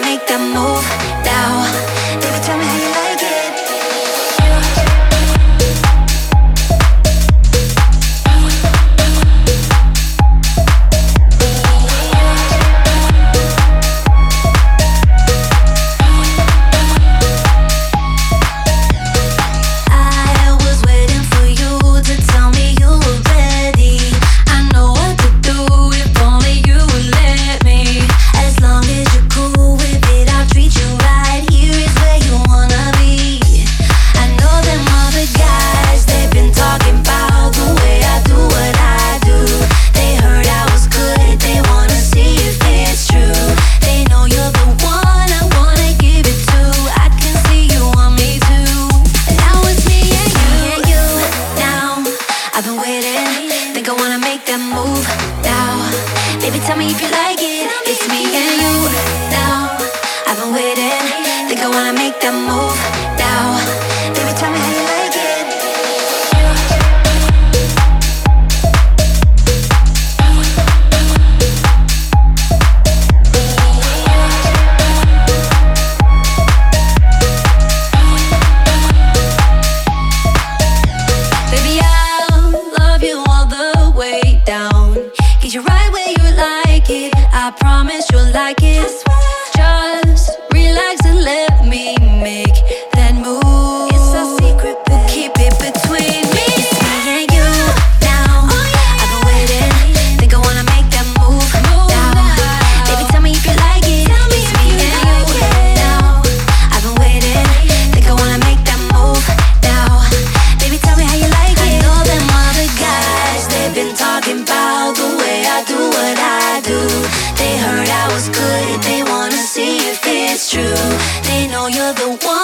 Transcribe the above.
make that move now. Baby, tell me how you like it. Baby, tell me if you like it. It's me and you now. I've been waiting. Think I wanna make that move now. Baby, tell me how you like it. Baby, I'll love you all the way down. Get you right where you like it. I promise you'll like it. Just relax and let me make that move. It's a secret, but keep it between me. It's me and you now. I've been waiting. Think I wanna make that move now. Baby, tell me if you like it. It's me and you now. I've been waiting. Think I wanna make that move now. Baby, tell me how you like it. I know them other guys, they've been talking about the way I do what I do. They heard I was good, they wanna see if it's true. They know you're the one